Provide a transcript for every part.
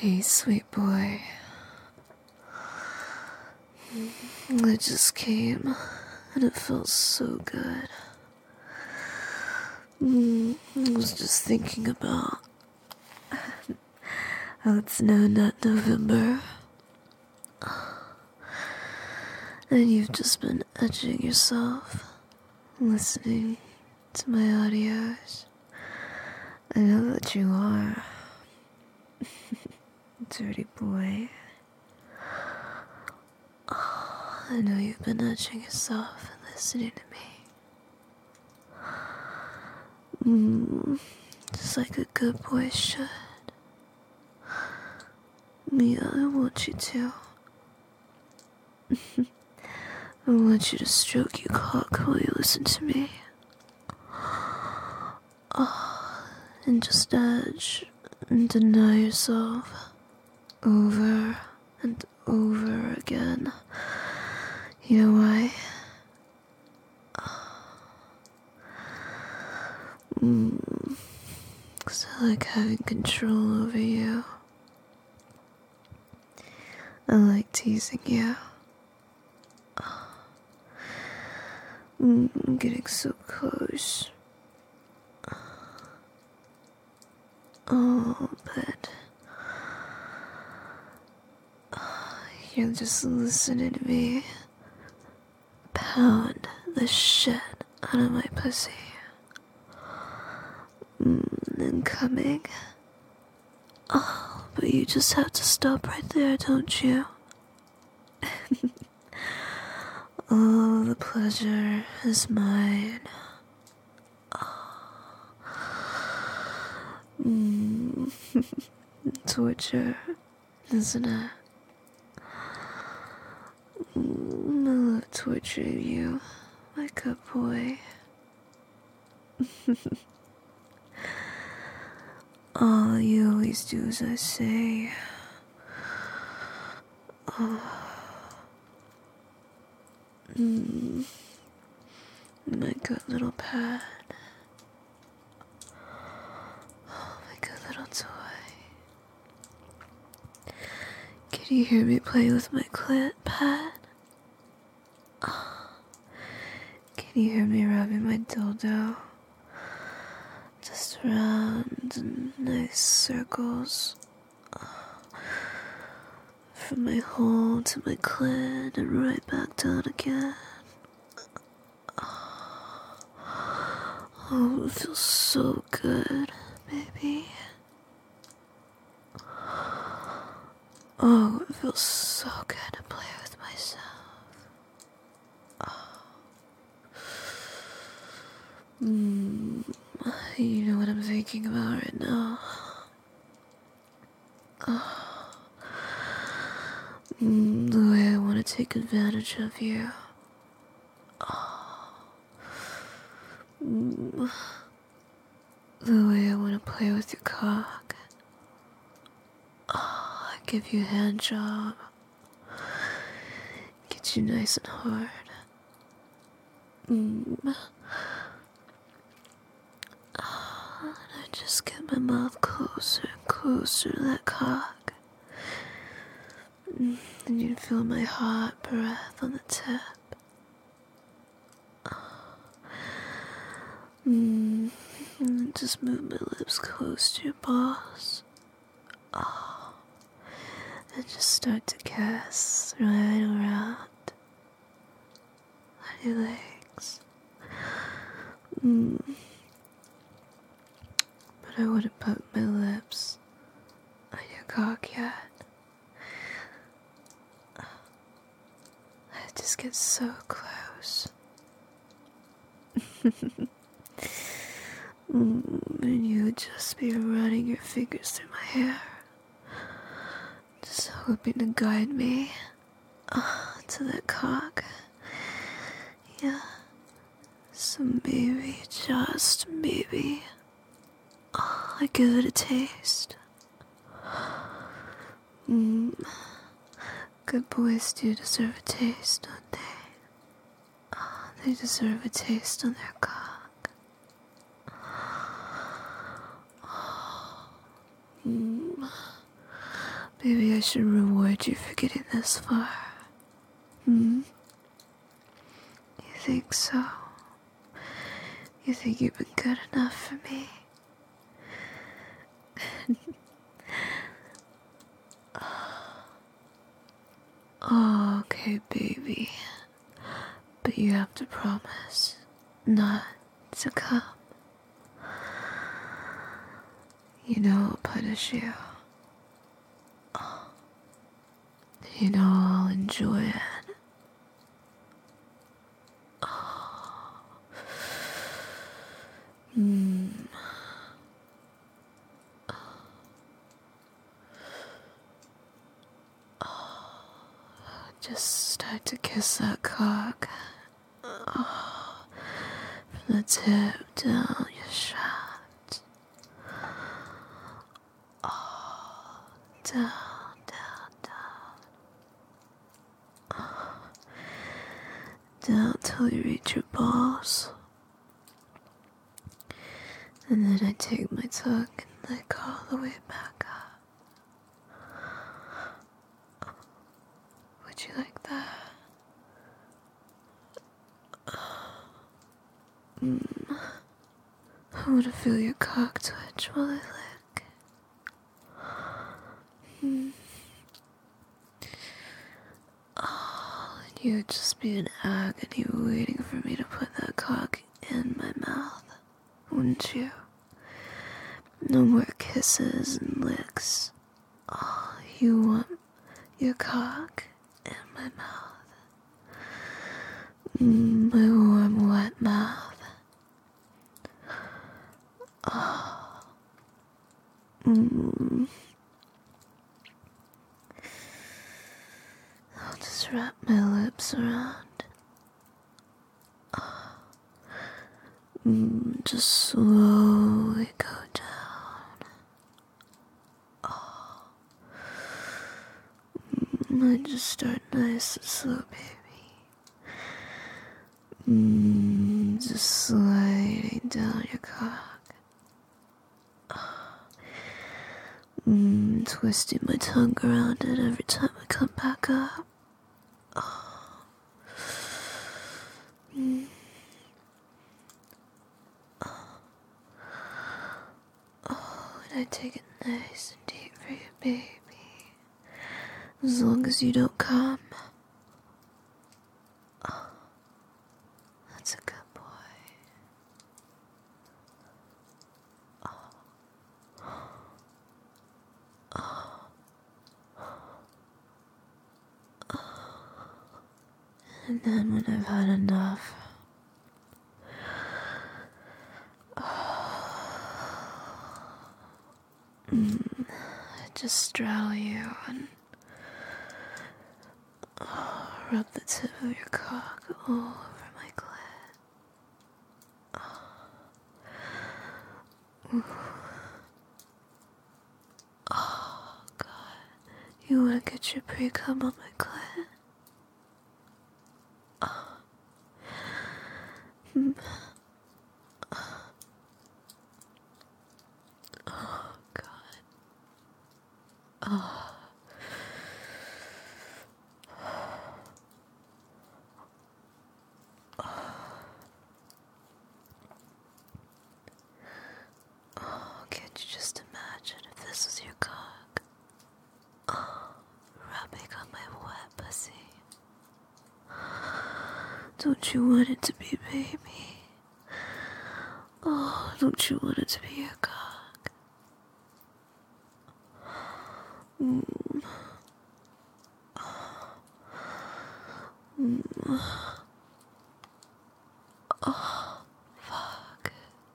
Hey, sweet boy. I just came, and it felt so good. I was just thinking about how it's now not November, and you've just been edging yourself, listening to my audios. I know that you are. Dirty boy. I know you've been edging yourself and listening to me. Just like a good boy should. Yeah, I want you to. I want you to stroke your cock while you listen to me. And just edge and deny yourself over and over again. You know why? Cause I like having control over you. I like teasing you. I'm getting so close. Oh, but you're just listening to me pound the shit out of my pussy. And coming. Oh, but you just have to stop right there, don't you? Oh, the pleasure is mine. Torture, isn't it? I love torturing you, my good boy. All you always do as I say. My good little pet. Oh, my good little toy. Can you hear me play with my clit, pet? Can you hear me rubbing my dildo? Just around in nice circles. From my hole to my clit and right back down again. Oh, it feels so good, baby. Oh, it feels so good to play with myself. You know what I'm thinking about right now? The way I want to take advantage of you. The way I want to play with your cock. I give you a hand job. Get you nice and hard. I just get my mouth closer and closer to that cock. And you'd feel my hot breath on the tip. And just move my lips close to your balls. And just start to kiss right around on your legs. But I wouldn't put my lips on your cock yet. I just get so close. And you would just be running your fingers through my hair, just hoping to guide me to that cock. Yeah. So maybe, just maybe, I give it a taste. Good boys do deserve a taste, don't they? They deserve a taste on their cock. Maybe I should reward you for getting this far. You think so? You think you've been good enough for me? Oh, okay, baby. But you have to promise not to come. You know I'll punish you. You know I'll enjoy it. Just start to kiss that cock. From the tip down your shaft. Down, down, down. Down till you reach your balls. And then I take my tongue and lick all the way back up. Would you like that? I want to feel your cock twitch while I lick. Oh, and you would just be in agony waiting for me to put that cock in my mouth, wouldn't you? No more kisses and licks. Oh, you want your cock in my mouth. My warm, wet mouth. I'll just wrap my lips around. Just slowly go down. I just start nice and slow, baby. Just sliding down your cock. Twisting my tongue around it every time I come back up. And I take it nice and deep for you, baby. As long as you don't come. That's a good boy. And then when I've had enough, I just straddle you and rub the tip of your cock all over my clit. Oh, God. You wanna get your pre-cum on my clit? Oh, God. Oh. Oh, can't you just imagine if this was your cock? Oh, rubbing on my wet pussy. Don't you want it to be, baby? Oh, don't you want it to be your cock? Oh, fuck.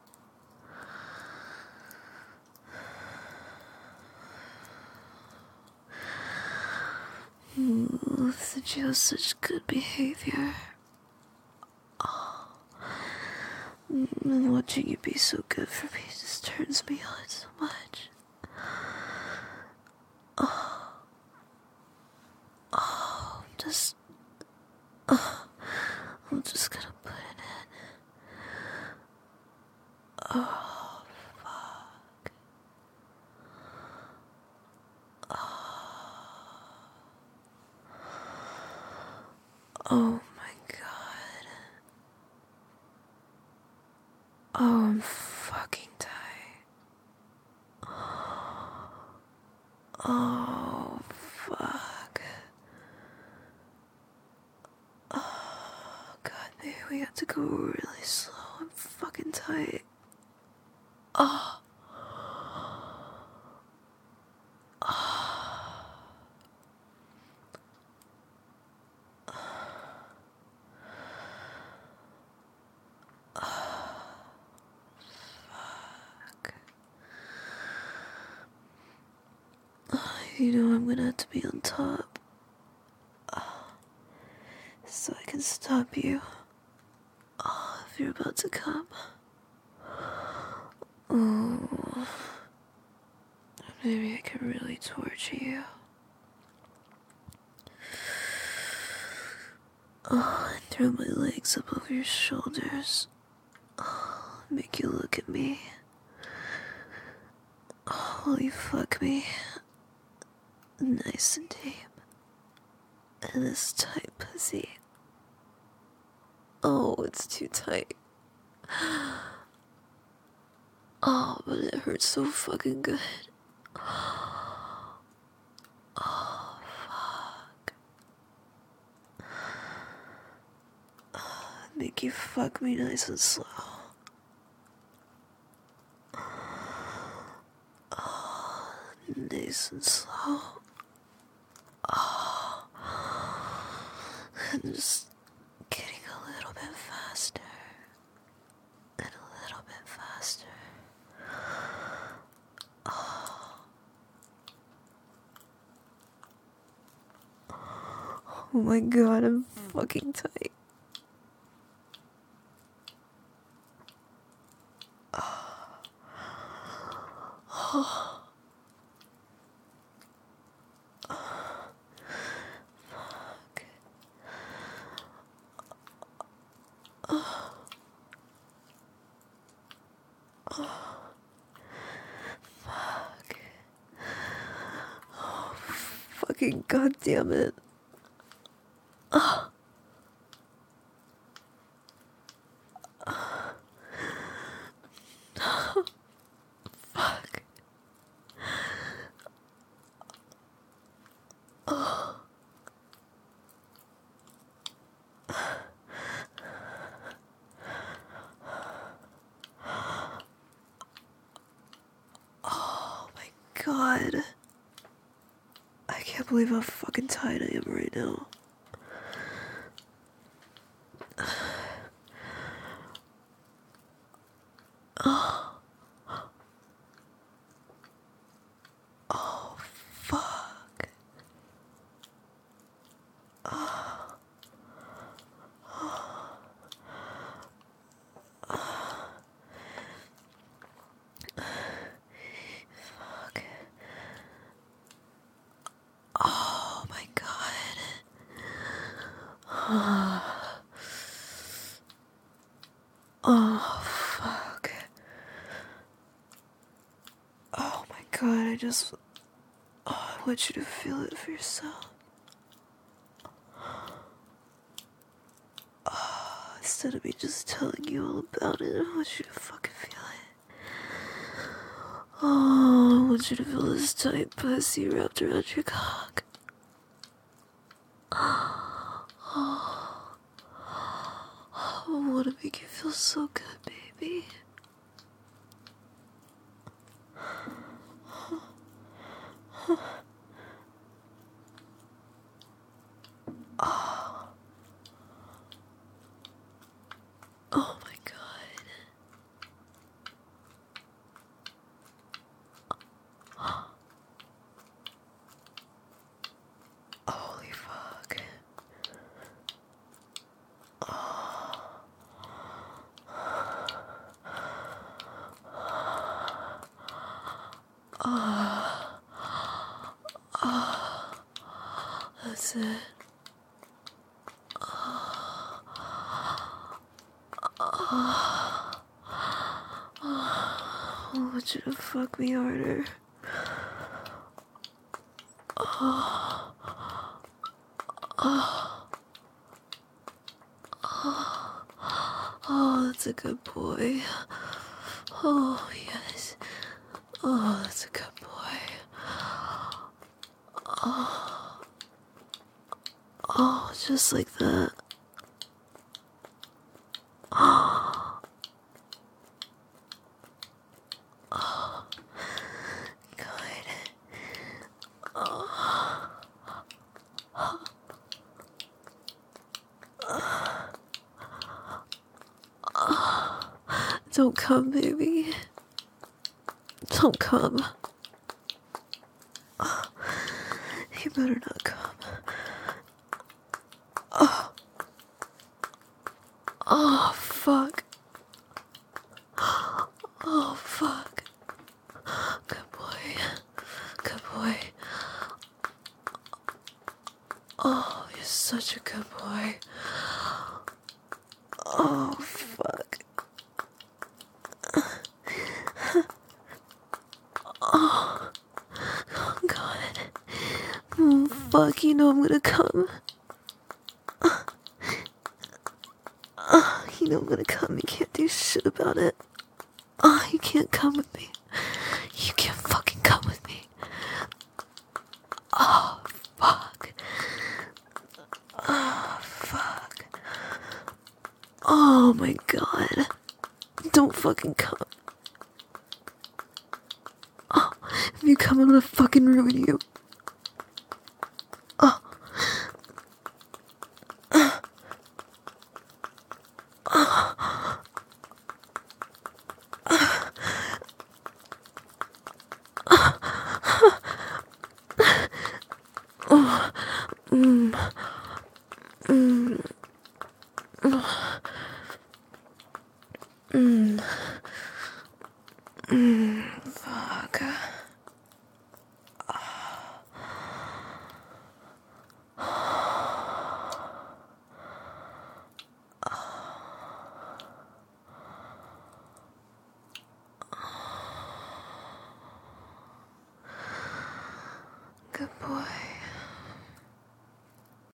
Since you have such good behavior. And watching you be so good for me just turns me on so much. I'm just gonna put it in. Oh, fuck. Oh. Oh my god. Oh, I'm fucking tired. Oh, fuck. Oh, god, maybe we have to go really slow. I'm fucking tired. Oh. You know I'm gonna have to be on top, so I can stop you if you're about to come. Oh, maybe I can really torture you. And throw my legs up over your shoulders. Make you look at me. While you fuck me. Nice and deep. And this tight pussy. Oh, it's too tight. Oh, but it hurts so fucking good. Oh, fuck. Make you fuck me nice and slow. Nice and slow. And just getting a little bit faster. And a little bit faster. Oh my god, I'm fucking tight. Fucking goddamn it. Fuck. Oh my god. I can't believe how fucking tired I am right now. Oh, fuck. Fuck. Oh my god. Oh, fuck. Oh my god, I want you to feel it for yourself. Instead of me just telling you all about it, I want you to fucking feel it. Oh, I want you to feel this tight pussy wrapped around your cock. I want to make you feel so good, baby. Oh my god. Holy fuck. That's it. I want you to fuck me harder. Oh, that's a good boy. Oh, yes. Oh, that's a good boy. Oh, just like that. Good. Don't come, baby. Don't come. You better not come. Oh, fuck. Oh, fuck. Good boy. Good boy. Oh, you're such a good boy. Oh, fuck. Oh, God. Oh, fuck, you know I'm gonna come. You know I'm gonna come. You can't do shit about it. You can't come with me. You can't fucking come with me. Oh, fuck. Oh, fuck. Oh, my God. Don't fucking come. Oh, if you come, I'm gonna fucking ruin you. Oh. Fuck. Good boy.